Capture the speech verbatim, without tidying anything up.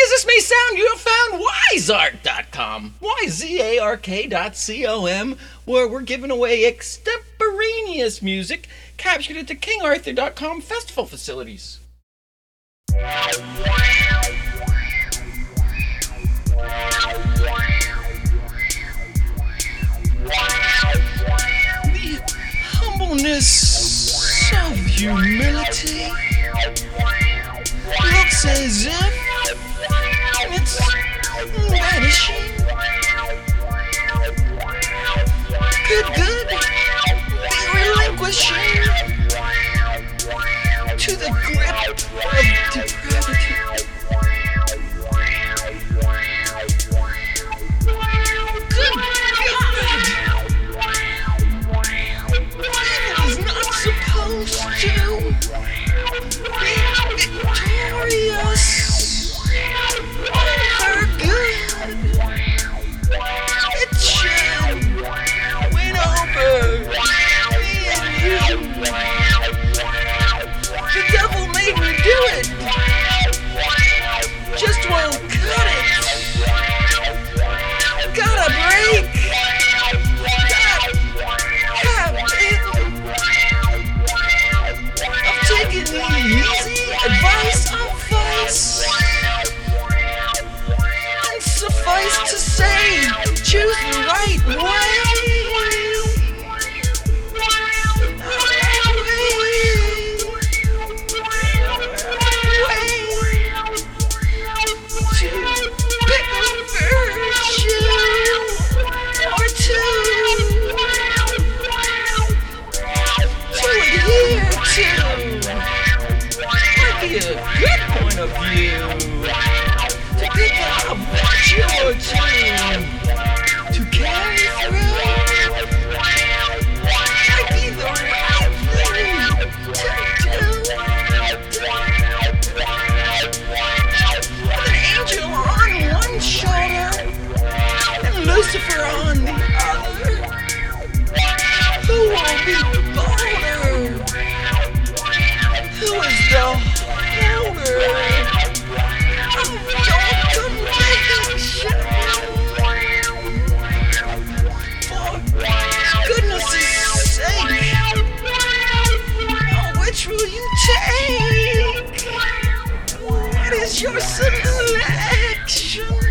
as this may sound, you have found Wizark dot com, Y Z A R K dot C O M, where we're giving away extemporaneous music captured at the King Arthur dot com festival facilities. The humbleness of humility looks as if it's vanishing. Good, good, relinquishing to the grip of depravity. Good God! Evil is not supposed to be victorious over good. It should win over me and you. The devil made me do it. Just won't cut it. Gotta break that habit of taking the easy advice of vice. And suffice to say, choose the right way. A good point of view to pick up what you're doing to carry through might be the right thing to do. With an angel on one shoulder and Lucifer on the other, who will be bolder? Who is the will you take? What is your selection?